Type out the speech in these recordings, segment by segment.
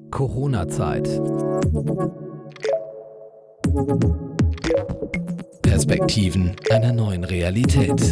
Corona-Zeit. Perspektiven einer neuen Realität.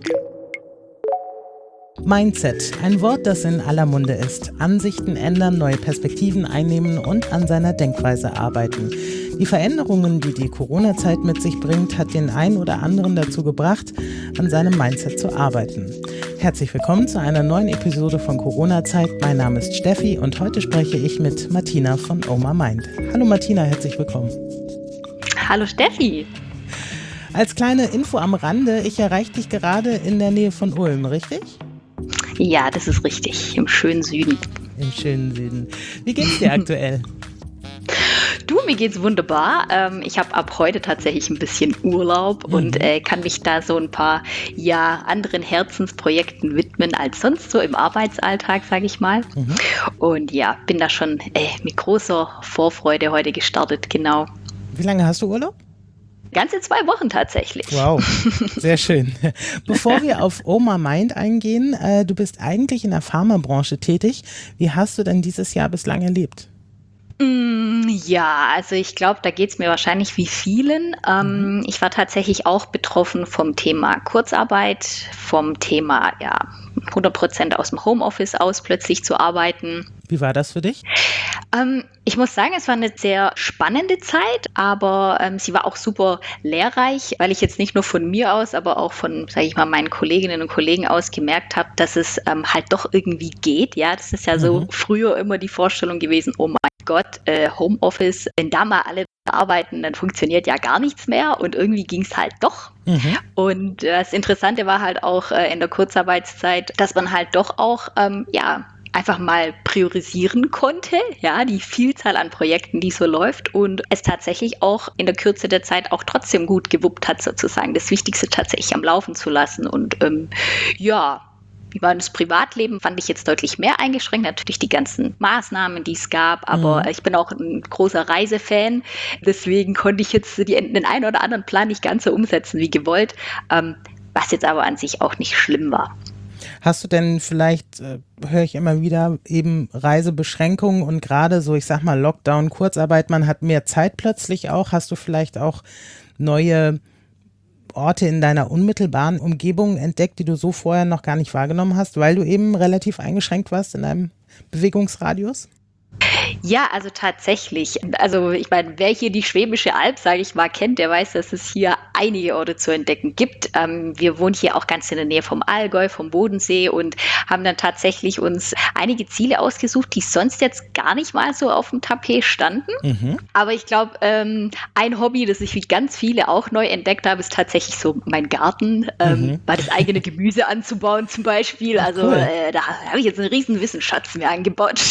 Mindset, ein Wort, das in aller Munde ist. Ansichten ändern, neue Perspektiven einnehmen und an seiner Denkweise arbeiten. Die Veränderungen, die die Corona-Zeit mit sich bringt, hat den einen oder anderen dazu gebracht, an seinem Mindset zu arbeiten. Herzlich willkommen zu einer neuen Episode von Corona-Zeit. Mein Name ist Steffi und heute spreche ich mit Martina von Oma Mind. Hallo Martina, herzlich willkommen. Hallo Steffi. Als kleine Info am Rande, ich erreiche dich gerade in der Nähe von Ulm, richtig? Ja, das ist richtig, im schönen Süden. Im schönen Süden. Wie geht's dir aktuell? Du, mir geht's wunderbar. Ich habe ab heute tatsächlich ein bisschen Urlaub und kann mich da so ein paar anderen Herzensprojekten widmen als sonst so im Arbeitsalltag, sage ich mal. Und ja, bin da schon mit großer Vorfreude heute gestartet, genau. Wie lange hast du Urlaub? Ganze 2 Wochen tatsächlich. Wow, sehr schön. Bevor wir auf Oma Mind eingehen, du bist eigentlich in der Pharmabranche tätig. Wie hast du denn dieses Jahr bislang erlebt? Ja, also ich glaube, da geht es mir wahrscheinlich wie vielen. Ich war tatsächlich auch betroffen vom Thema Kurzarbeit, vom Thema 100% aus dem Homeoffice aus plötzlich zu arbeiten. Wie war das für dich? Ich muss sagen, es war eine sehr spannende Zeit, aber sie war auch super lehrreich, weil ich jetzt nicht nur von mir aus, aber auch von, sage ich mal, meinen Kolleginnen und Kollegen aus gemerkt habe, dass es halt doch irgendwie geht. Ja, das ist ja so früher immer die Vorstellung gewesen, oh mein Gott, Homeoffice, wenn da mal alle arbeiten, dann funktioniert ja gar nichts mehr und irgendwie ging es halt doch. Und das Interessante war halt auch in der Kurzarbeitszeit, dass man halt doch auch, einfach mal priorisieren konnte, ja, die Vielzahl an Projekten, die so läuft und es tatsächlich auch in der Kürze der Zeit auch trotzdem gut gewuppt hat, sozusagen das Wichtigste tatsächlich am Laufen zu lassen und wie war das Privatleben, fand ich jetzt deutlich mehr eingeschränkt, natürlich die ganzen Maßnahmen, die es gab, aber ich bin auch ein großer Reisefan, deswegen konnte ich jetzt den einen oder anderen Plan nicht ganz so umsetzen wie gewollt, was jetzt aber an sich auch nicht schlimm war. Hast du denn vielleicht, höre ich immer wieder, eben Reisebeschränkungen und gerade so, ich sag mal Lockdown, Kurzarbeit, man hat mehr Zeit plötzlich auch. Hast du vielleicht auch neue Orte in deiner unmittelbaren Umgebung entdeckt, die du so vorher noch gar nicht wahrgenommen hast, weil du eben relativ eingeschränkt warst in deinem Bewegungsradius? Ja, also tatsächlich. Also ich meine, wer hier die Schwäbische Alb, sage ich mal, kennt, der weiß, dass es hier einige Orte zu entdecken gibt. Wir wohnen hier auch ganz in der Nähe vom Allgäu, vom Bodensee und haben dann tatsächlich uns einige Ziele ausgesucht, die sonst jetzt gar nicht mal so auf dem Tapet standen. Aber ich glaube, ein Hobby, das ich wie ganz viele auch neu entdeckt habe, ist tatsächlich so mein Garten, mal das eigene Gemüse anzubauen zum Beispiel. Also cool. Da habe ich jetzt einen riesen Wissensschatz mir angebaut.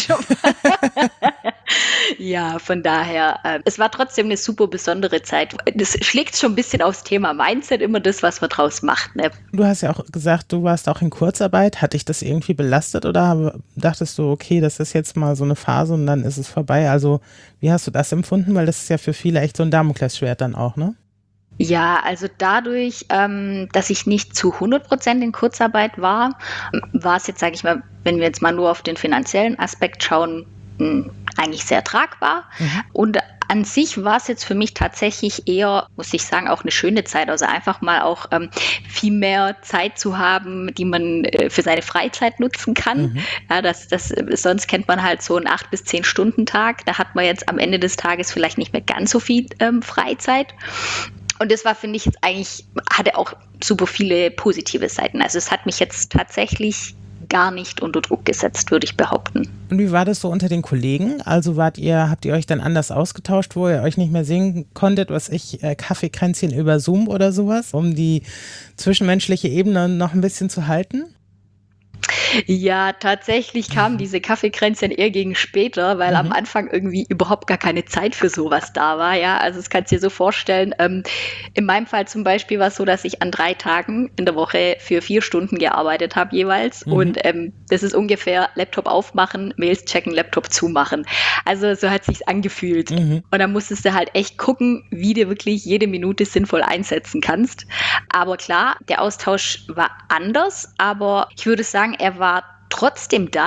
Ja, von daher, es war trotzdem eine super besondere Zeit. Das schlägt schon ein bisschen aufs Thema Mindset, immer das, was man draus macht. Ne? Du hast ja auch gesagt, du warst auch in Kurzarbeit. Hat dich das irgendwie belastet oder dachtest du, okay, das ist jetzt mal so eine Phase und dann ist es vorbei? Also wie hast du das empfunden? Weil das ist ja für viele echt so ein Damoklesschwert dann auch, ne? Ja, also dadurch, dass ich nicht zu 100% in Kurzarbeit war es jetzt, sage ich mal, wenn wir jetzt mal nur auf den finanziellen Aspekt schauen, eigentlich sehr tragbar. Und an sich war es jetzt für mich tatsächlich eher, muss ich sagen, auch eine schöne Zeit. Also einfach mal auch viel mehr Zeit zu haben, die man für seine Freizeit nutzen kann. Ja, sonst kennt man halt so einen 8 bis 10 Stunden Tag. Da hat man jetzt am Ende des Tages vielleicht nicht mehr ganz so viel Freizeit. Und das war, finde ich, jetzt eigentlich, hatte auch super viele positive Seiten. Also es hat mich jetzt tatsächlich gar nicht unter Druck gesetzt, würde ich behaupten. Und wie war das so unter den Kollegen? Also habt ihr euch dann anders ausgetauscht, wo ihr euch nicht mehr sehen konntet, Kaffeekränzchen über Zoom oder sowas, um die zwischenmenschliche Ebene noch ein bisschen zu halten? Ja, tatsächlich kamen diese Kaffeekränzchen eher gegen später, weil am Anfang irgendwie überhaupt gar keine Zeit für sowas da war. Ja, also das kannst du dir so vorstellen. In meinem Fall zum Beispiel war es so, dass ich an 3 Tagen in der Woche für 4 Stunden gearbeitet habe jeweils. Und das ist ungefähr Laptop aufmachen, Mails checken, Laptop zumachen. Also so hat sich's angefühlt. Und dann musstest du halt echt gucken, wie du wirklich jede Minute sinnvoll einsetzen kannst. Aber klar, der Austausch war anders, aber ich würde sagen, er war trotzdem da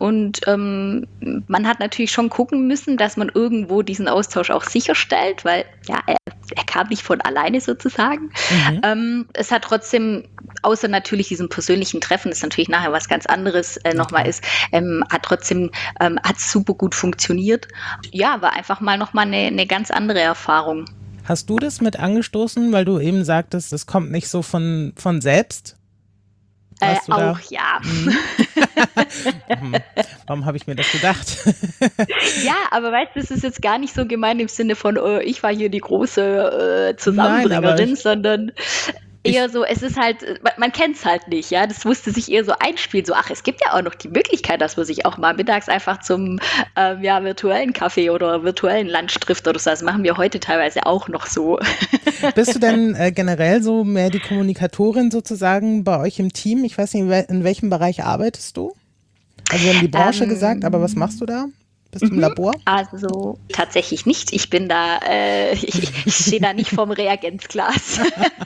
und man hat natürlich schon gucken müssen, dass man irgendwo diesen Austausch auch sicherstellt, weil ja, er kam nicht von alleine sozusagen. Es hat trotzdem, außer natürlich diesem persönlichen Treffen, das natürlich nachher was ganz anderes nochmal ist, hat super gut funktioniert. Ja, war einfach mal nochmal eine ganz andere Erfahrung. Hast du das mit angestoßen, weil du eben sagtest, es kommt nicht so von selbst? Auch, ja. Warum habe ich mir das gedacht? Ja, aber weißt du, es ist jetzt gar nicht so gemeint im Sinne von, ich war hier die große Zusammenbringerin, sondern eher so, es ist halt, man kennt es halt nicht, ja, das musste sich eher so einspielen, so, es gibt ja auch noch die Möglichkeit, dass man sich auch mal mittags einfach zum virtuellen Kaffee oder virtuellen Lunch trifft oder so, das machen wir heute teilweise auch noch so. Bist du denn generell so mehr die Kommunikatorin sozusagen bei euch im Team? Ich weiß nicht, in welchem Bereich arbeitest du? Also wir haben die Branche gesagt, aber was machst du da? Bist du im Labor? Also tatsächlich nicht. Ich bin da, ich stehe da nicht vorm Reagenzglas.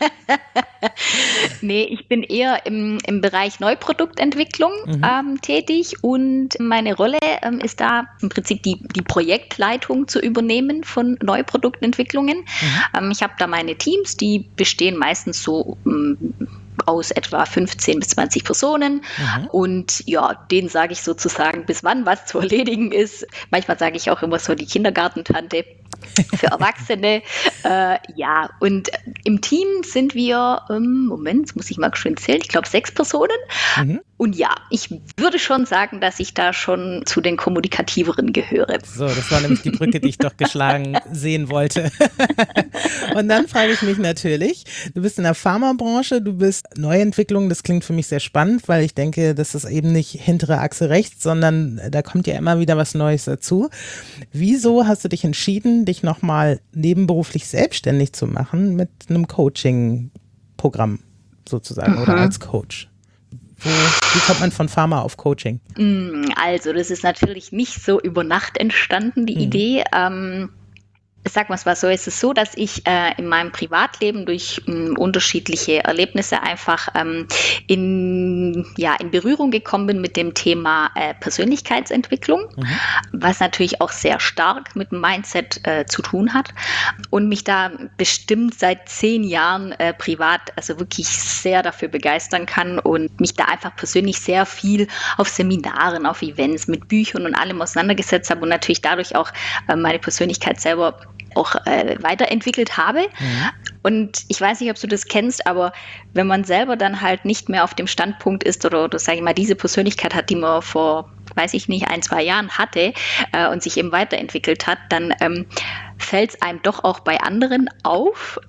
Nee, ich bin eher im Bereich Neuproduktentwicklung tätig und meine Rolle ist da im Prinzip die Projektleitung zu übernehmen von Neuproduktentwicklungen. Ich habe da meine Teams, die bestehen meistens so aus etwa 15 bis 20 Personen und ja, denen sage ich sozusagen, bis wann was zu erledigen ist. Manchmal sage ich auch immer so die Kindergartentante für Erwachsene. Ja, und im Team sind wir, Moment, muss ich mal schön zählen, ich glaube 6 Personen. Und ja, ich würde schon sagen, dass ich da schon zu den Kommunikativeren gehöre. So, das war nämlich die Brücke, die ich doch geschlagen sehen wollte. Und dann frage ich mich natürlich, du bist in der Pharmabranche, du bist Neuentwicklung, das klingt für mich sehr spannend, weil ich denke, das ist eben nicht hintere Achse rechts, sondern da kommt ja immer wieder was Neues dazu. Wieso hast du dich entschieden, dich nochmal nebenberuflich selbstständig zu machen mit einem Coaching-Programm sozusagen oder als Coach? Wie kommt man von Pharma auf Coaching? Also, das ist natürlich nicht so über Nacht entstanden, die Idee. Sagen wir es mal so, es ist so, dass ich in meinem Privatleben durch unterschiedliche Erlebnisse einfach in Berührung gekommen bin mit dem Thema Persönlichkeitsentwicklung, was natürlich auch sehr stark mit dem Mindset zu tun hat und mich da bestimmt seit 10 Jahren privat also wirklich sehr dafür begeistern kann und mich da einfach persönlich sehr viel auf Seminaren, auf Events mit Büchern und allem auseinandergesetzt habe und natürlich dadurch auch meine Persönlichkeit selber auch weiterentwickelt habe. Und ich weiß nicht, ob du das kennst, aber wenn man selber dann halt nicht mehr auf dem Standpunkt ist oder sage ich mal, diese Persönlichkeit hat, die man vor, weiß ich nicht, 1, 2 Jahren hatte und sich eben weiterentwickelt hat, dann fällt es einem doch auch bei anderen auf,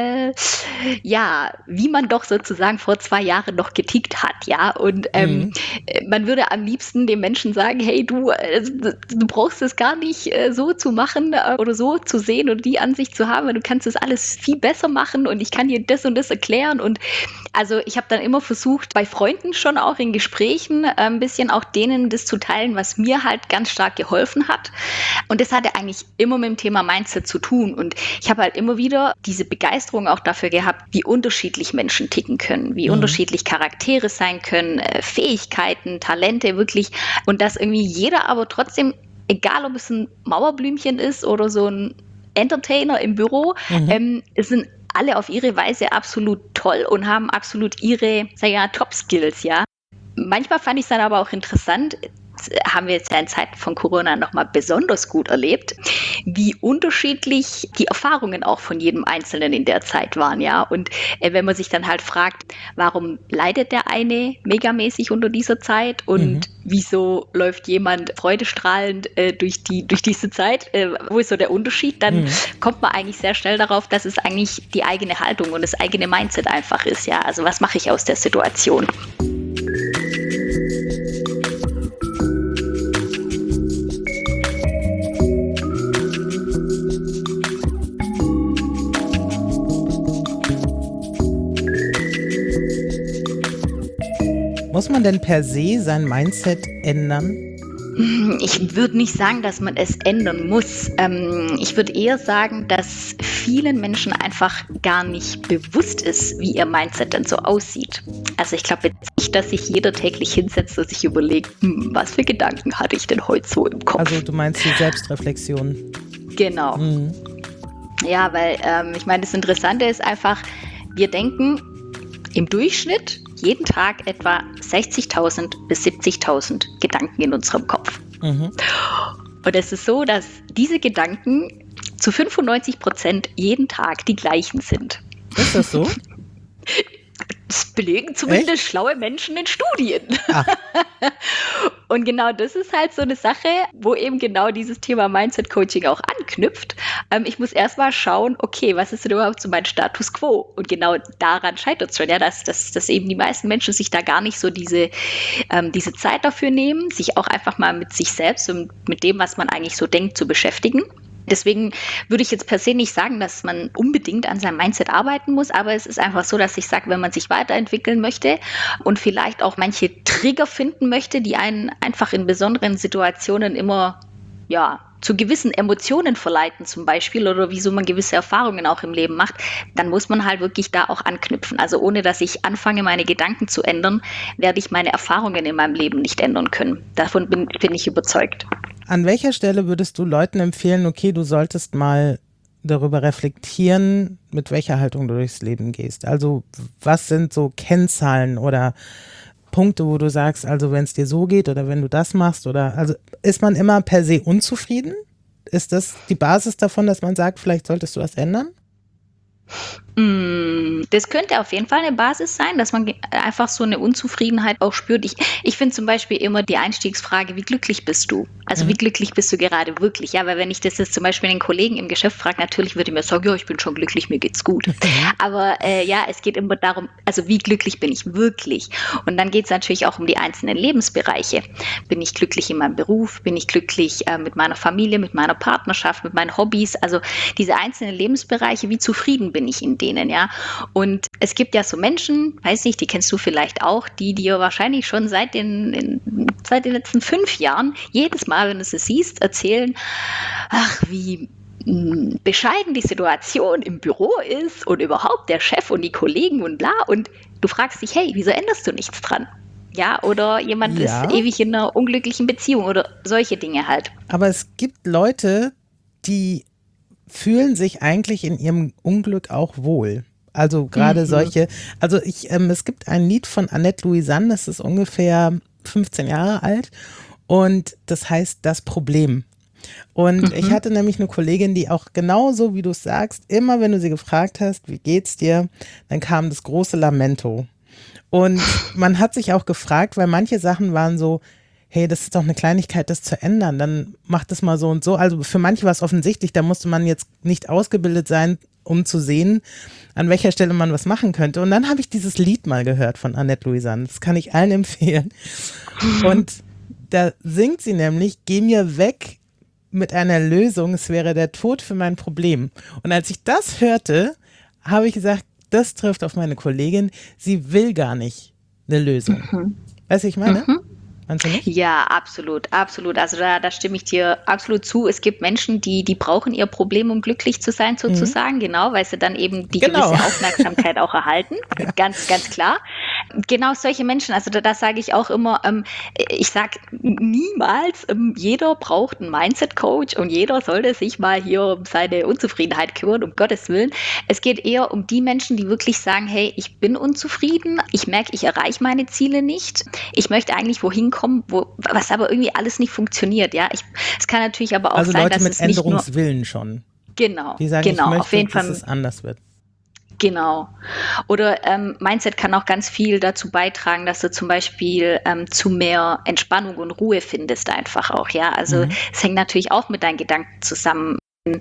wie man doch sozusagen vor 2 Jahren noch getickt hat, ja, und man würde am liebsten den Menschen sagen, hey, du brauchst es gar nicht so zu machen oder so zu sehen oder die Ansicht zu haben, weil du kannst das alles viel besser machen und ich kann dir das und das erklären und also ich habe dann immer versucht, bei Freunden schon auch in Gesprächen ein bisschen auch denen das zu teilen, was mir halt ganz stark geholfen hat und das hatte eigentlich immer mit dem Thema Mindset zu tun und ich habe halt immer wieder diese Begeisterung auch dafür gehabt, wie unterschiedlich Menschen ticken können, wie unterschiedlich Charaktere sein können, Fähigkeiten, Talente wirklich und dass irgendwie jeder aber trotzdem, egal ob es ein Mauerblümchen ist oder so ein Entertainer im Büro, es sind alle auf ihre Weise absolut toll und haben absolut ihre, Top-Skills, ja. Manchmal fand ich es dann aber auch interessant, haben wir jetzt ja in Zeiten von Corona nochmal besonders gut erlebt, wie unterschiedlich die Erfahrungen auch von jedem Einzelnen in der Zeit waren, ja. Und wenn man sich dann halt fragt, warum leidet der eine megamäßig unter dieser Zeit und wieso läuft jemand freudestrahlend durch diese Zeit, wo ist so der Unterschied, dann kommt man eigentlich sehr schnell darauf, dass es eigentlich die eigene Haltung und das eigene Mindset einfach ist, ja. Also was mache ich aus der Situation? Muss man denn per se sein Mindset ändern? Ich würde nicht sagen, dass man es ändern muss. Ich würde eher sagen, dass vielen Menschen einfach gar nicht bewusst ist, wie ihr Mindset denn so aussieht. Also ich glaube jetzt nicht, dass sich jeder täglich hinsetzt und sich überlegt, was für Gedanken hatte ich denn heute so im Kopf. Also du meinst die Selbstreflexion. Genau. Mhm. Ja, weil ich meine, das Interessante ist einfach, wir denken im Durchschnitt jeden Tag etwa 60.000 bis 70.000 Gedanken in unserem Kopf. Mhm. Und es ist so, dass diese Gedanken zu 95% jeden Tag die gleichen sind. Ist das so? Das belegen zumindest schlaue Menschen in Studien. Ach. Und genau das ist halt so eine Sache, wo eben genau dieses Thema Mindset-Coaching auch anknüpft. Ich muss erstmal schauen, okay, was ist denn überhaupt so mein Status Quo? Und genau daran scheitert es schon, ja, dass eben die meisten Menschen sich da gar nicht so diese Zeit dafür nehmen, sich auch einfach mal mit sich selbst und mit dem, was man eigentlich so denkt, zu beschäftigen. Deswegen würde ich jetzt per se nicht sagen, dass man unbedingt an seinem Mindset arbeiten muss, aber es ist einfach so, dass ich sage, wenn man sich weiterentwickeln möchte und vielleicht auch manche Trigger finden möchte, die einen einfach in besonderen Situationen immer, zu gewissen Emotionen verleiten zum Beispiel oder wieso man gewisse Erfahrungen auch im Leben macht, dann muss man halt wirklich da auch anknüpfen. Also ohne, dass ich anfange, meine Gedanken zu ändern, werde ich meine Erfahrungen in meinem Leben nicht ändern können. Davon bin ich überzeugt. An welcher Stelle würdest du Leuten empfehlen, okay, du solltest mal darüber reflektieren, mit welcher Haltung du durchs Leben gehst? Also was sind so Kennzahlen oder Punkte, wo du sagst, also wenn es dir so geht oder wenn du das machst oder, also ist man immer per se unzufrieden? Ist das die Basis davon, dass man sagt, vielleicht solltest du was ändern? Das könnte auf jeden Fall eine Basis sein, dass man einfach so eine Unzufriedenheit auch spürt. Ich finde zum Beispiel immer die Einstiegsfrage, wie glücklich bist du? Also wie glücklich bist du gerade wirklich? Ja, weil wenn ich das jetzt zum Beispiel den Kollegen im Geschäft frage, natürlich würde ich mir sagen, ja, ich bin schon glücklich, mir geht's gut. Aber es geht immer darum, also wie glücklich bin ich wirklich? Und dann geht es natürlich auch um die einzelnen Lebensbereiche. Bin ich glücklich in meinem Beruf? Bin ich glücklich mit meiner Familie, mit meiner Partnerschaft, mit meinen Hobbys? Also diese einzelnen Lebensbereiche, wie zufrieden bin ich in denen, ja? Und es gibt ja so Menschen, weiß nicht, die kennst du vielleicht auch, die dir wahrscheinlich schon seit den letzten 5 Jahren jedes Mal, wenn du sie siehst, erzählen, ach, wie bescheiden die Situation im Büro ist und überhaupt der Chef und die Kollegen und bla. Und du fragst dich, hey, wieso änderst du nichts dran? Ja, oder jemand ist ewig in einer unglücklichen Beziehung oder solche Dinge halt. Aber es gibt Leute, die fühlen sich eigentlich in ihrem Unglück auch wohl. Also gerade solche, also es gibt ein Lied von Annette Louisanne, das ist ungefähr 15 Jahre alt und das heißt Das Problem. Und ich hatte nämlich eine Kollegin, die auch genauso, wie du es sagst, immer wenn du sie gefragt hast, wie geht's dir, dann kam das große Lamento. Und man hat sich auch gefragt, weil manche Sachen waren so, hey, das ist doch eine Kleinigkeit, das zu ändern, dann mach das mal so und so. Also für manche war es offensichtlich, da musste man jetzt nicht ausgebildet sein, um zu sehen, an welcher Stelle man was machen könnte. Und dann habe ich dieses Lied mal gehört von Annette Louisanne. Das kann ich allen empfehlen. Und da singt sie nämlich, geh mir weg mit einer Lösung, es wäre der Tod für mein Problem. Und als ich das hörte, habe ich gesagt, das trifft auf meine Kollegin, sie will gar nicht eine Lösung. Weißt du, ich meine? Meinst du nicht? Ja, absolut, absolut. Also da stimme ich dir absolut zu. Es gibt Menschen, die brauchen ihr Problem, um glücklich zu sein, sozusagen, genau, weil sie dann eben die gewisse Aufmerksamkeit auch erhalten. Ganz, ganz klar. Genau solche Menschen, also da sage ich auch immer, ich sage niemals, jeder braucht einen Mindset-Coach und jeder sollte sich mal hier um seine Unzufriedenheit kümmern, um Gottes Willen. Es geht eher um die Menschen, die wirklich sagen, hey, ich bin unzufrieden, ich merke, ich erreiche meine Ziele nicht, ich möchte eigentlich wohin kommen, was aber irgendwie alles nicht funktioniert. Ja, es kann natürlich aber auch also sein, Leute dass mit es nicht nur Änderungswillen schon. Genau, die sagen, genau, ich möchte, auf jeden dass Fall. es anders wird. Genau. Oder Mindset kann auch ganz viel dazu beitragen, dass du zum Beispiel zu mehr Entspannung und Ruhe findest einfach auch, ja. Also es hängt natürlich auch mit deinen Gedanken zusammen.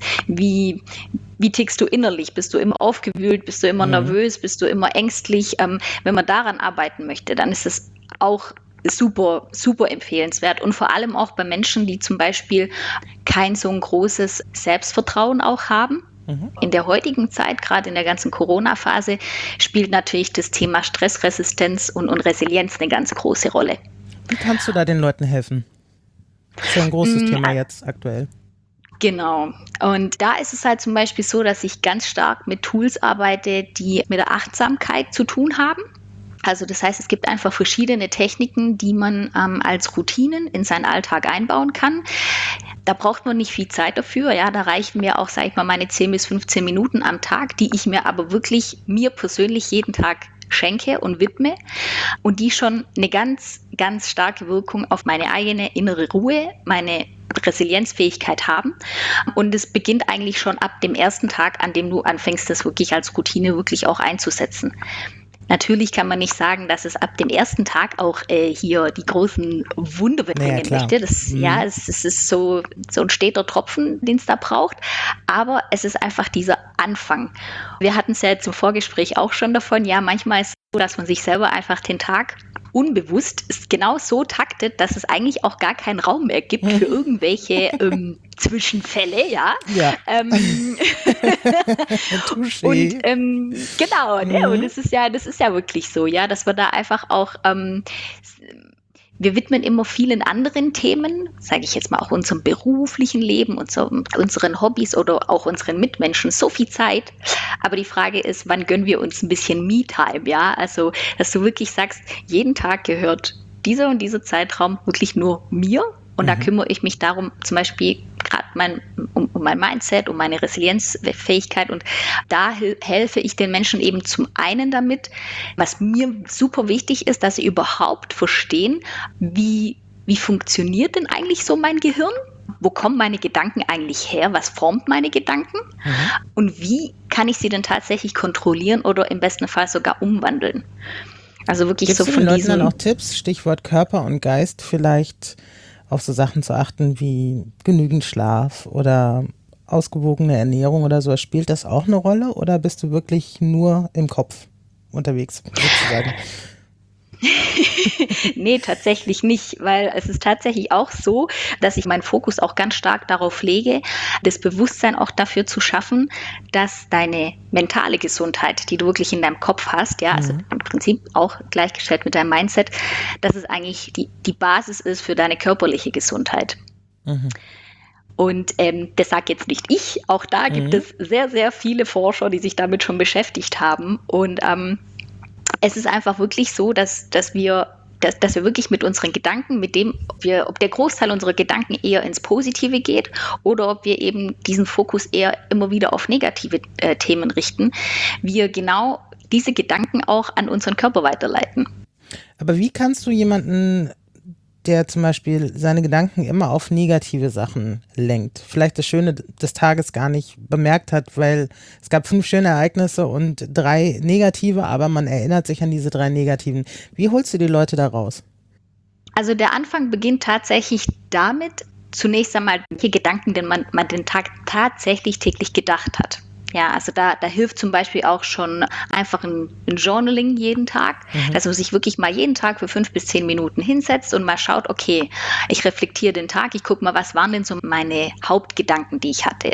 Wie tickst du innerlich? Bist du immer aufgewühlt? Bist du immer nervös? Bist du immer ängstlich? Wenn man daran arbeiten möchte, dann ist es auch super, super empfehlenswert. Und vor allem auch bei Menschen, die zum Beispiel kein so ein großes Selbstvertrauen auch haben. In der heutigen Zeit, gerade in der ganzen Corona-Phase, spielt natürlich das Thema Stressresistenz und Resilienz eine ganz große Rolle. Wie kannst du da den Leuten helfen? Das ist ja ein großes Thema jetzt aktuell. Genau. Und da ist es halt zum Beispiel so, dass ich ganz stark mit Tools arbeite, die mit der Achtsamkeit zu tun haben. Also das heißt, es gibt einfach verschiedene Techniken, die man als Routinen in seinen Alltag einbauen kann. Da braucht man nicht viel Zeit dafür. Ja, da reichen mir auch, sage ich mal, meine 10 bis 15 Minuten am Tag, die ich mir aber wirklich mir persönlich jeden Tag schenke und widme und die schon eine ganz, ganz starke Wirkung auf meine eigene innere Ruhe, meine Resilienzfähigkeit haben. Und es beginnt eigentlich schon ab dem ersten Tag, an dem du anfängst, das wirklich als Routine wirklich auch einzusetzen. Natürlich kann man nicht sagen, dass es ab dem ersten Tag auch hier die großen Wunder bringen möchte. Ja, es ist so ein steter Tropfen, den es da braucht. Aber es ist einfach dieser Anfang. Wir hatten es ja jetzt im Vorgespräch auch schon davon. Ja, manchmal ist es so, dass man sich selber einfach den Tag unbewusst genau so taktet, dass es eigentlich auch gar keinen Raum mehr gibt für irgendwelche Zwischenfälle, ja. Und genau, ne? Und das ist ja wirklich so, ja, dass wir da einfach auch wir widmen immer vielen anderen Themen, sage ich jetzt mal auch unserem beruflichen Leben, unseren Hobbys oder auch unseren Mitmenschen so viel Zeit. Aber die Frage ist, wann gönnen wir uns ein bisschen Me-Time, ja? Also, dass du wirklich sagst, jeden Tag gehört dieser und dieser Zeitraum wirklich nur mir. Und da kümmere ich mich darum, zum Beispiel gerade um mein Mindset, um meine Resilienzfähigkeit. Und da helfe ich den Menschen eben zum einen damit, was mir super wichtig ist, dass sie überhaupt verstehen, wie funktioniert denn eigentlich so mein Gehirn? Wo kommen meine Gedanken eigentlich her? Was formt meine Gedanken? Und wie kann ich sie denn tatsächlich kontrollieren oder im besten Fall sogar umwandeln? Also wirklich Gibt's so von den Leuten dann auch Tipps, Stichwort Körper und Geist, vielleicht auf so Sachen zu achten wie genügend Schlaf oder ausgewogene Ernährung oder so. Spielt das auch eine Rolle oder bist du wirklich nur im Kopf unterwegs, sozusagen? Nee, tatsächlich nicht, weil es ist tatsächlich auch so, dass ich meinen Fokus auch ganz stark darauf lege, das Bewusstsein auch dafür zu schaffen, dass deine mentale Gesundheit, die du wirklich in deinem Kopf hast, ja, also im Prinzip auch gleichgestellt mit deinem Mindset, dass es eigentlich die Basis ist für deine körperliche Gesundheit. Und das sage jetzt nicht ich, auch da gibt es sehr, sehr viele Forscher, die sich damit schon beschäftigt haben und es ist einfach wirklich so, dass wir wirklich mit unseren Gedanken, ob der Großteil unserer Gedanken eher ins Positive geht oder ob wir eben diesen Fokus eher immer wieder auf negative Themen richten, wir genau diese Gedanken auch an unseren Körper weiterleiten. Aber wie kannst du jemanden, der zum Beispiel seine Gedanken immer auf negative Sachen lenkt, vielleicht das Schöne des Tages gar nicht bemerkt hat, weil es gab 5 schöne Ereignisse und 3 negative, aber man erinnert sich an diese 3 negativen. Wie holst du die Leute da raus? Also der Anfang beginnt tatsächlich damit, zunächst einmal, welche Gedanken denn man den Tag tatsächlich täglich gedacht hat. Ja, also da hilft zum Beispiel auch schon einfach ein Journaling jeden Tag, dass man sich wirklich mal jeden Tag für 5 bis 10 Minuten hinsetzt und mal schaut, okay, ich reflektiere den Tag, ich gucke mal, was waren denn so meine Hauptgedanken, die ich hatte.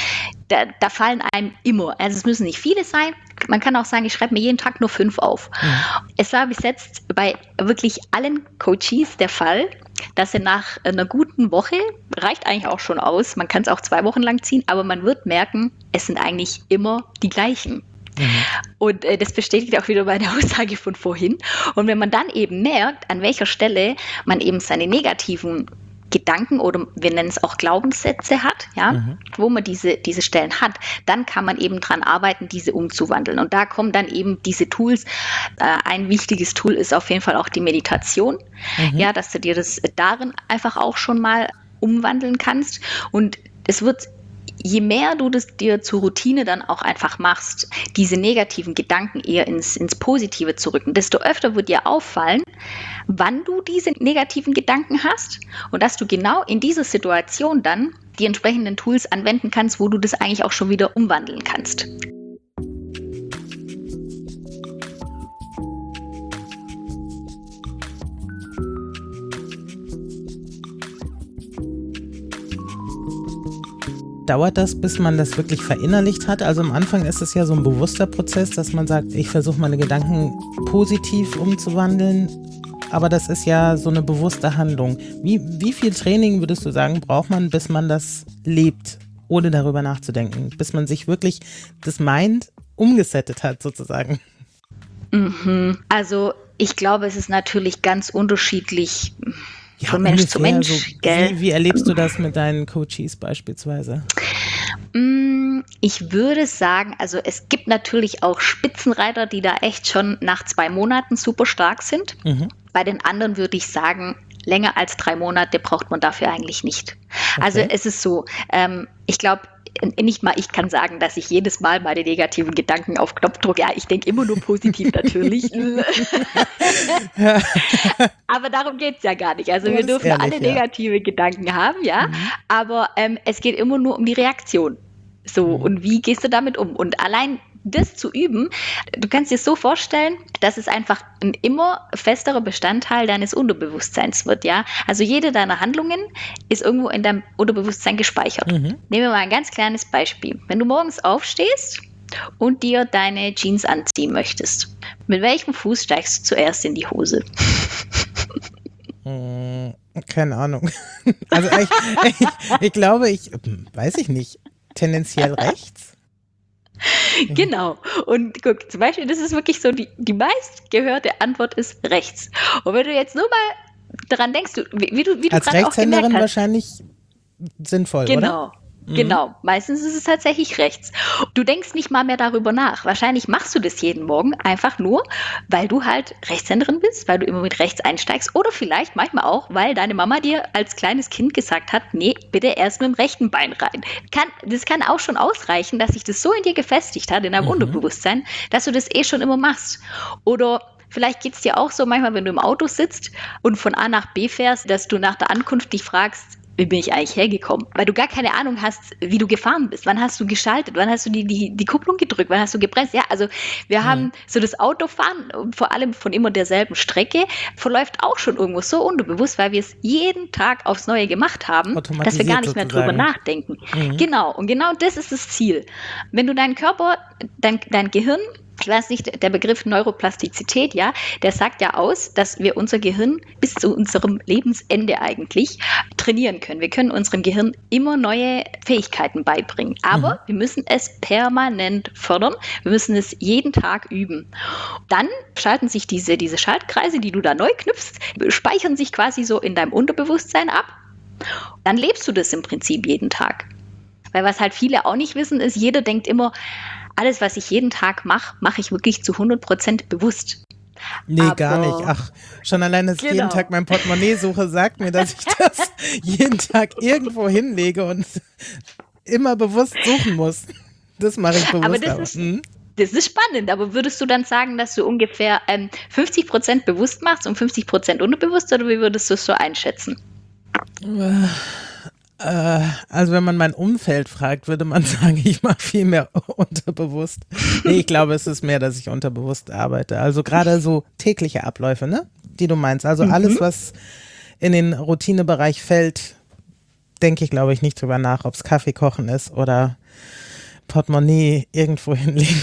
Da fallen einem immer, also es müssen nicht viele sein, man kann auch sagen, ich schreibe mir jeden Tag nur 5 auf. Es war bis jetzt bei wirklich allen Coaches der Fall, dass sie nach einer guten Woche, reicht eigentlich auch schon aus, man kann es auch 2 Wochen lang ziehen, aber man wird merken, es sind eigentlich immer die gleichen. Und das bestätigt auch wieder meine Aussage von vorhin. Und wenn man dann eben merkt, an welcher Stelle man eben seine negativen Gedanken oder wir nennen es auch Glaubenssätze hat, ja, wo man diese Stellen hat, dann kann man eben dran arbeiten, diese umzuwandeln. Und da kommen dann eben diese Tools. Ein wichtiges Tool ist auf jeden Fall auch die Meditation, ja, dass du dir das darin einfach auch schon mal umwandeln kannst. Und es wird, je mehr du das dir zur Routine dann auch einfach machst, diese negativen Gedanken eher ins Positive zu rücken, desto öfter wird dir auffallen, wann du diese negativen Gedanken hast und dass du genau in dieser Situation dann die entsprechenden Tools anwenden kannst, wo du das eigentlich auch schon wieder umwandeln kannst. Dauert das, bis man das wirklich verinnerlicht hat? Also am Anfang ist es ja so ein bewusster Prozess, dass man sagt, ich versuche meine Gedanken positiv umzuwandeln. aber das ist ja so eine bewusste Handlung. Wie viel Training würdest du sagen, braucht man, bis man das lebt, ohne darüber nachzudenken? Bis man sich wirklich das Mind umgesettet hat, sozusagen. Also ich glaube, es ist natürlich ganz unterschiedlich von Mensch zu Mensch. So, gell? Wie erlebst du das mit deinen Coaches beispielsweise? Ich würde sagen, also es gibt natürlich auch Spitzenreiter, die da echt schon nach 2 Monaten super stark sind. Bei den anderen würde ich sagen, länger als 3 Monate braucht man dafür eigentlich nicht. Okay. Also es ist so, ich glaube, nicht mal ich kann sagen, dass ich jedes Mal meine negativen Gedanken auf Knopfdruck, ja, ich denke immer nur positiv natürlich. Aber darum geht es ja gar nicht. Also wir dürfen alle negative Gedanken haben, ja, aber es geht immer nur um die Reaktion. So, und wie gehst du damit um? Und allein das zu üben, du kannst dir so vorstellen, dass es einfach ein immer festerer Bestandteil deines Unterbewusstseins wird, ja. Also jede deiner Handlungen ist irgendwo in deinem Unterbewusstsein gespeichert. Nehmen wir mal ein ganz kleines Beispiel. Wenn du morgens aufstehst und dir deine Jeans anziehen möchtest, mit welchem Fuß steigst du zuerst in die Hose? Keine Ahnung. Also ich glaube, weiß ich nicht, tendenziell rechts. Genau. Und guck, zum Beispiel, das ist wirklich so, die meistgehörte Antwort ist rechts. Und wenn du jetzt nur mal dran denkst, wie du als gerade auch gemerkt Rechtshänderin hast. wahrscheinlich sinnvoll, oder? Genau. Meistens ist es tatsächlich rechts. Du denkst nicht mal mehr darüber nach. Wahrscheinlich machst du das jeden Morgen einfach nur, weil du halt Rechtshänderin bist, weil du immer mit rechts einsteigst oder vielleicht manchmal auch, weil deine Mama dir als kleines Kind gesagt hat, nee, bitte erst mit dem rechten Bein rein. Das kann auch schon ausreichen, dass sich das so in dir gefestigt hat, in deinem Unterbewusstsein, dass du das schon immer machst. Oder vielleicht geht es dir auch so manchmal, wenn du im Auto sitzt und von A nach B fährst, dass du nach der Ankunft dich fragst, wie bin ich eigentlich hergekommen? Weil du gar keine Ahnung hast, wie du gefahren bist. Wann hast du geschaltet? Wann hast du die Kupplung gedrückt? Wann hast du gebremst? Ja, also wir haben so das Autofahren, vor allem von immer derselben Strecke, verläuft auch schon irgendwo so unterbewusst, weil wir es jeden Tag aufs Neue gemacht haben, dass wir gar nicht mehr drüber nachdenken. Genau, und genau das ist das Ziel. Wenn du deinen Körper, dein Gehirn, ich weiß nicht, der Begriff Neuroplastizität, ja, der sagt ja aus, dass wir unser Gehirn bis zu unserem Lebensende eigentlich trainieren können. Wir können unserem Gehirn immer neue Fähigkeiten beibringen, aber wir müssen es permanent fördern. Wir müssen es jeden Tag üben. Dann schalten sich diese Schaltkreise, die du da neu knüpfst, speichern sich quasi so in deinem Unterbewusstsein ab. Dann lebst du das im Prinzip jeden Tag. Weil was halt viele auch nicht wissen, ist, jeder denkt immer, alles, was ich jeden Tag mache, mache ich wirklich zu 100% bewusst. Nee, gar nicht. Ach, schon allein, dass ich jeden Tag mein Portemonnaie suche, sagt mir, dass ich das jeden Tag irgendwo hinlege und immer bewusst suchen muss. Das mache ich bewusst. Aber das ist spannend. Aber würdest du dann sagen, dass du ungefähr 50% bewusst machst und 50% unterbewusst, oder wie würdest du es so einschätzen? Also wenn man mein Umfeld fragt, würde man sagen, ich mache viel mehr unterbewusst. Nee, ich glaube, es ist mehr, dass ich unterbewusst arbeite. Also gerade so tägliche Abläufe, ne, die du meinst. Also alles, was in den Routinebereich fällt, denke ich, glaube ich, nicht drüber nach, ob es Kaffee kochen ist oder Portemonnaie irgendwo hinlegen.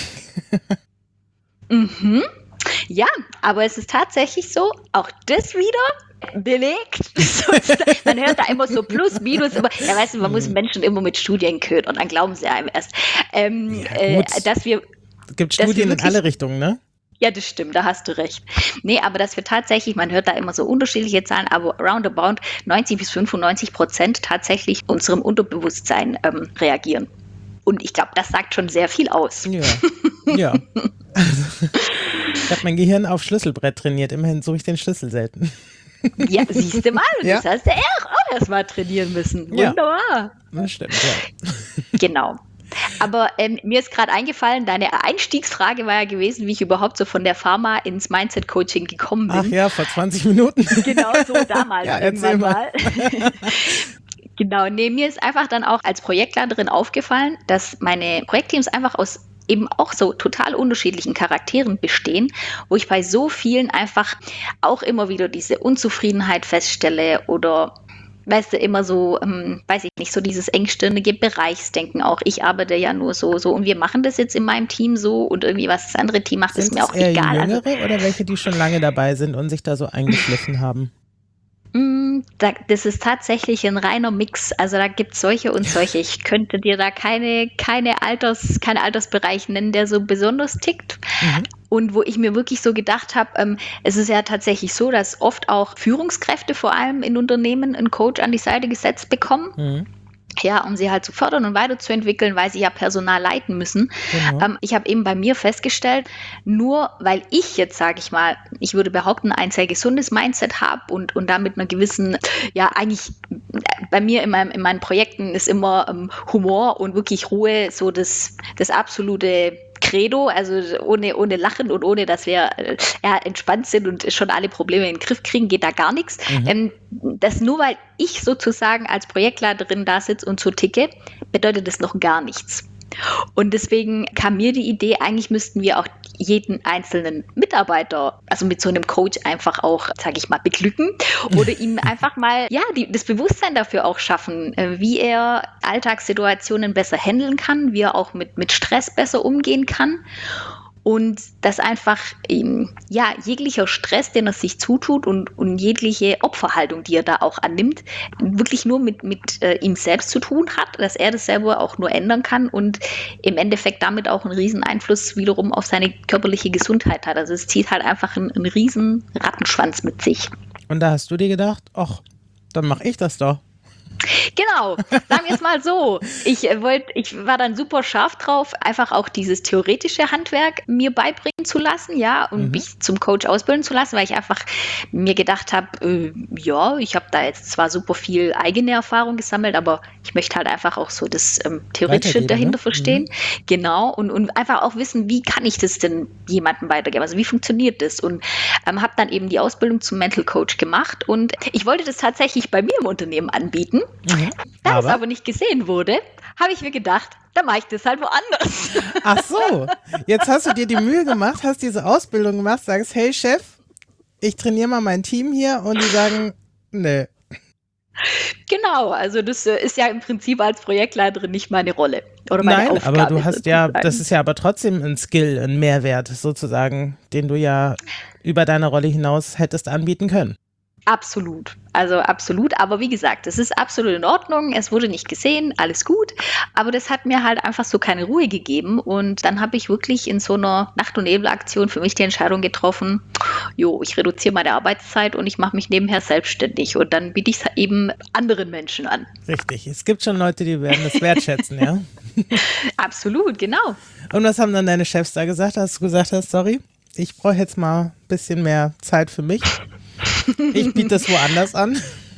Ja, aber es ist tatsächlich so, auch das wieder belegt. Man hört da immer so plus, minus, aber ja, weißt du, man muss Menschen immer mit Studien ködern, dann glauben sie einem erst. Dass wir. Es gibt Studien in alle Richtungen, ne? Ja, das stimmt, da hast du recht. Nee, aber dass wir tatsächlich, man hört da immer so unterschiedliche Zahlen, aber roundabout 90-95% tatsächlich unserem Unterbewusstsein reagieren. Und ich glaube, das sagt schon sehr viel aus. Ja. Also, ich habe mein Gehirn auf Schlüsselbrett trainiert, immerhin suche ich den Schlüssel selten. Ja, siehst du mal, das hast du auch erst mal trainieren müssen. Wunderbar. Ja, das stimmt, ja. Genau. Aber mir ist gerade eingefallen, deine Einstiegsfrage war ja gewesen, wie ich überhaupt so von der Pharma ins Mindset-Coaching gekommen bin. Ach ja, vor 20 Minuten. Genau, so damals ja, irgendwann mal. Genau, nee, mir ist einfach dann auch als Projektleiterin aufgefallen, dass meine Projektteams einfach aus eben auch so total unterschiedlichen Charakteren bestehen, wo ich bei so vielen einfach auch immer wieder diese Unzufriedenheit feststelle oder weißt du, immer so, weiß ich nicht, so dieses engstirnige Bereichsdenken auch. Ich arbeite ja nur so und wir machen das jetzt in meinem Team so und irgendwie was das andere Team macht, ist mir auch eher egal. Jüngere oder welche, die schon lange dabei sind und sich da so eingeschliffen haben? Das ist tatsächlich ein reiner Mix. Also da gibt es solche und solche. Ich könnte dir da keine Altersbereich nennen, der so besonders tickt. Und wo ich mir wirklich so gedacht habe, es ist ja tatsächlich so, dass oft auch Führungskräfte vor allem in Unternehmen einen Coach an die Seite gesetzt bekommen. Ja, um sie halt zu fördern und weiterzuentwickeln, weil sie ja Personal leiten müssen. Genau. Ich habe eben bei mir festgestellt, nur weil ich jetzt, sage ich mal, ich würde behaupten, ein sehr gesundes Mindset habe und da mit einer gewissen, ja eigentlich bei mir in meinen Projekten ist immer Humor und wirklich Ruhe so das absolute Credo, also ohne Lachen und ohne, dass wir entspannt sind und schon alle Probleme in den Griff kriegen, geht da gar nichts. Das nur, weil ich sozusagen als Projektleiterin da sitze und so ticke, bedeutet das noch gar nichts. Und deswegen kam mir die Idee, eigentlich müssten wir auch jeden einzelnen Mitarbeiter, also mit so einem Coach einfach auch, sage ich mal, beglücken oder ihm einfach mal das Bewusstsein dafür auch schaffen, wie er Alltagssituationen besser handeln kann, wie er auch mit Stress besser umgehen kann. Und dass einfach jeglicher Stress, den er sich zutut und jegliche Opferhaltung, die er da auch annimmt, wirklich nur mit ihm selbst zu tun hat, dass er das selber auch nur ändern kann und im Endeffekt damit auch einen riesen Einfluss wiederum auf seine körperliche Gesundheit hat. Also es zieht halt einfach einen riesen Rattenschwanz mit sich. Und da hast du dir gedacht, ach, dann mache ich das doch. Genau, sagen wir es mal so. Ich war dann super scharf drauf, einfach auch dieses theoretische Handwerk mir beibringen zu lassen, ja, und mich zum Coach ausbilden zu lassen, weil ich einfach mir gedacht habe, ich habe da jetzt zwar super viel eigene Erfahrung gesammelt, aber ich möchte halt einfach auch so das Theoretische dahinter verstehen. Genau, und einfach auch wissen, wie kann ich das denn jemandem weitergeben, also wie funktioniert das? Und habe dann eben die Ausbildung zum Mental Coach gemacht und ich wollte das tatsächlich bei mir im Unternehmen anbieten. Da es aber nicht gesehen wurde, habe ich mir gedacht, dann mache ich das halt woanders. Ach so, jetzt hast du dir die Mühe gemacht, hast diese Ausbildung gemacht, sagst, hey Chef, ich trainiere mal mein Team hier und die sagen, nee. Genau, also das ist ja im Prinzip als Projektleiterin nicht meine Rolle. Oder meine Aufgabe. Aber du hast das ist ja aber trotzdem ein Skill, ein Mehrwert sozusagen, den du ja über deine Rolle hinaus hättest anbieten können. Absolut, also absolut, aber wie gesagt, es ist absolut in Ordnung, es wurde nicht gesehen, alles gut, aber das hat mir halt einfach so keine Ruhe gegeben und dann habe ich wirklich in so einer Nacht- und Nebel-Aktion für mich die Entscheidung getroffen, ich reduziere meine Arbeitszeit und ich mache mich nebenher selbstständig und dann biete ich es eben anderen Menschen an. Richtig, es gibt schon Leute, die werden das wertschätzen, ja? Absolut, genau. Und was haben dann deine Chefs da gesagt, als du gesagt hast, sorry, ich brauche jetzt mal ein bisschen mehr Zeit für mich? Ich biete das woanders an.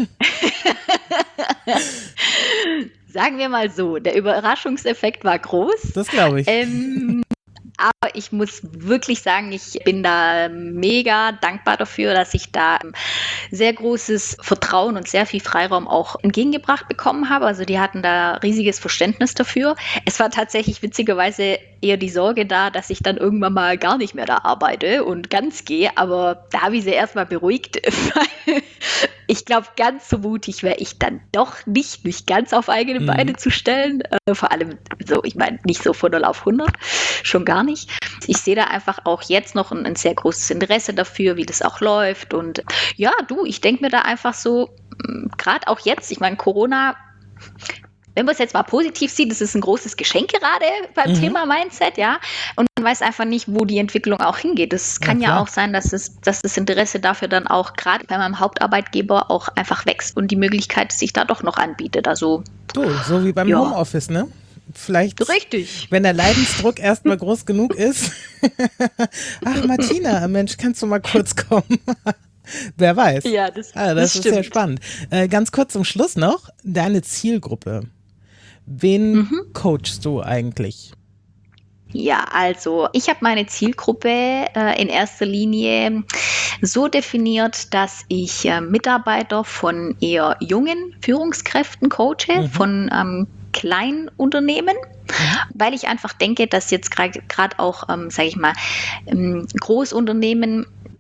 Sagen wir mal so, der Überraschungseffekt war groß. Das glaube ich. Aber ich muss wirklich sagen, ich bin da mega dankbar dafür, dass ich da sehr großes Vertrauen und sehr viel Freiraum auch entgegengebracht bekommen habe. Also die hatten da riesiges Verständnis dafür. Es war tatsächlich witzigerweise eher die Sorge da, dass ich dann irgendwann mal gar nicht mehr da arbeite und ganz gehe. Aber da habe ich sie erstmal beruhigt, weil ich glaube, ganz so mutig wäre ich dann doch nicht, mich ganz auf eigene Beine zu stellen. Vor allem so, ich meine, nicht so von 0 auf 100, schon gar nicht. Ich sehe da einfach auch jetzt noch ein sehr großes Interesse dafür, wie das auch läuft. Und ja, ich denke mir da einfach so, gerade auch jetzt, ich meine, Corona, wenn man es jetzt mal positiv sieht, das ist ein großes Geschenk gerade beim Thema Mindset, ja. Und man weiß einfach nicht, wo die Entwicklung auch hingeht. Es kann ja auch sein, dass das Interesse dafür dann auch gerade bei meinem Hauptarbeitgeber auch einfach wächst und die Möglichkeit sich da doch noch anbietet. Also so wie beim Homeoffice, ne? Vielleicht, richtig, wenn der Leidensdruck erstmal groß genug ist. Ach, Martina, Mensch, kannst du mal kurz kommen? Wer weiß. Ja, das ist stimmt. sehr spannend. Ganz kurz zum Schluss noch, deine Zielgruppe. Wen coachst du eigentlich? Ja, also ich habe meine Zielgruppe in erster Linie so definiert, dass ich Mitarbeiter von eher jungen Führungskräften coache, von kleinen Unternehmen, weil ich einfach denke, dass jetzt gerade auch, sage ich mal, Großunternehmen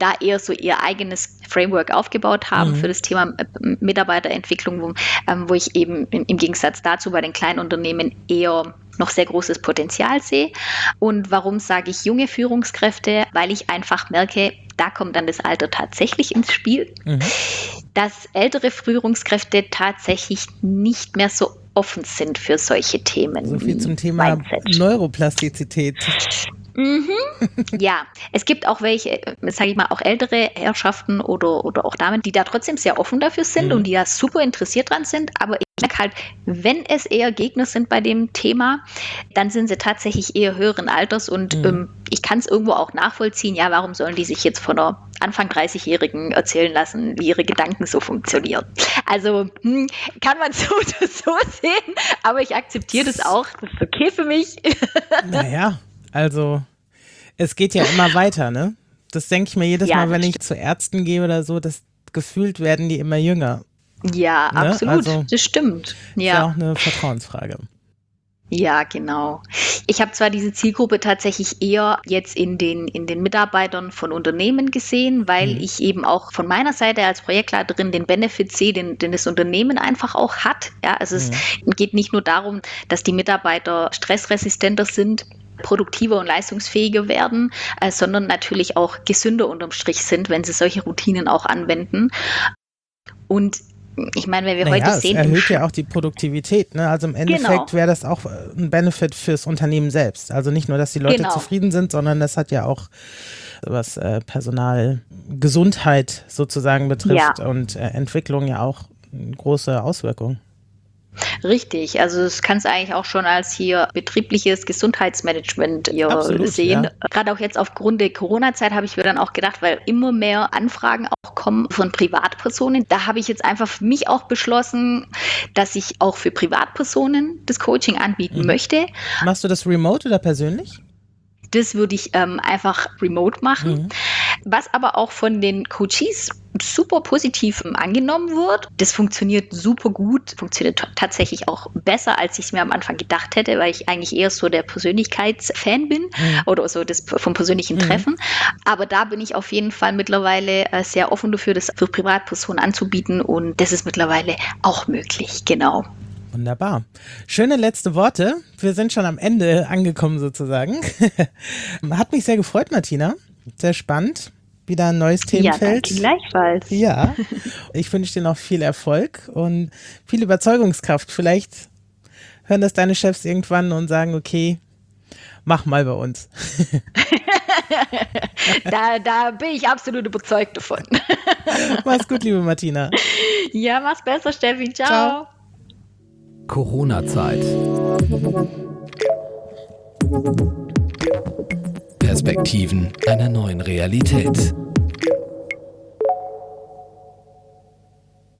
da eher so ihr eigenes Framework aufgebaut haben für das Thema Mitarbeiterentwicklung, wo ich eben im Gegensatz dazu bei den kleinen Unternehmen eher noch sehr großes Potenzial sehe. Und warum sage ich junge Führungskräfte? Weil ich einfach merke, da kommt dann das Alter tatsächlich ins Spiel, dass ältere Führungskräfte tatsächlich nicht mehr so offen sind für solche Themen. So viel zum Thema Mindset. Neuroplastizität. Ja, es gibt auch welche, sage ich mal, auch ältere Herrschaften oder auch Damen, die da trotzdem sehr offen dafür sind und die da super interessiert dran sind, aber ich merke halt, wenn es eher Gegner sind bei dem Thema, dann sind sie tatsächlich eher höheren Alters und ich kann es irgendwo auch nachvollziehen, ja, warum sollen die sich jetzt von einer Anfang 30-Jährigen erzählen lassen, wie ihre Gedanken so funktionieren. Also kann man so oder so sehen, aber ich akzeptiere das auch, das ist okay für mich. Naja. Also, es geht ja immer weiter, ne? Das denke ich mir jedes Mal, wenn ich zu Ärzten gehe oder so, dass gefühlt werden die immer jünger. Ja, ne? Absolut, also, das stimmt. Ja. Ist ja auch eine Vertrauensfrage. Ja, genau. Ich habe zwar diese Zielgruppe tatsächlich eher jetzt in den Mitarbeitern von Unternehmen gesehen, weil ich eben auch von meiner Seite als Projektleiterin den Benefit sehe, den das Unternehmen einfach auch hat. Ja, also es geht nicht nur darum, dass die Mitarbeiter stressresistenter sind, produktiver und leistungsfähiger werden, sondern natürlich auch gesünder unterm Strich sind, wenn sie solche Routinen auch anwenden. Und ich meine, wenn wir heute sehen... es erhöht ja auch die Produktivität. Ne? Also im Endeffekt wäre das auch ein Benefit fürs Unternehmen selbst. Also nicht nur, dass die Leute zufrieden sind, sondern das hat ja auch, was Personalgesundheit sozusagen betrifft und Entwicklung ja auch große Auswirkungen. Richtig, also das kannst du eigentlich auch schon als hier betriebliches Gesundheitsmanagement sehen. Ja. Gerade auch jetzt aufgrund der Corona-Zeit habe ich mir dann auch gedacht, weil immer mehr Anfragen auch kommen von Privatpersonen. Da habe ich jetzt einfach für mich auch beschlossen, dass ich auch für Privatpersonen das Coaching anbieten möchte. Machst du das remote oder persönlich? Das würde ich einfach remote machen. Was aber auch von den Coaches super positiv angenommen wird. Das funktioniert super gut, funktioniert tatsächlich auch besser, als ich es mir am Anfang gedacht hätte, weil ich eigentlich eher so der Persönlichkeitsfan bin oder so das vom persönlichen Treffen. Aber da bin ich auf jeden Fall mittlerweile sehr offen dafür, das für Privatpersonen anzubieten und das ist mittlerweile auch möglich, genau. Wunderbar. Schöne letzte Worte. Wir sind schon am Ende angekommen sozusagen. Hat mich sehr gefreut, Martina. Sehr spannend. Wieder ein neues Themenfeld. Ja, danke gleichfalls. Ja, ich wünsche dir noch viel Erfolg und viel Überzeugungskraft. Vielleicht hören das deine Chefs irgendwann und sagen, okay, mach mal bei uns. Da bin ich absolut überzeugt davon. Mach's gut, liebe Martina. Ja, mach's besser, Steffi. Ciao. Corona-Zeit. Perspektiven einer neuen Realität.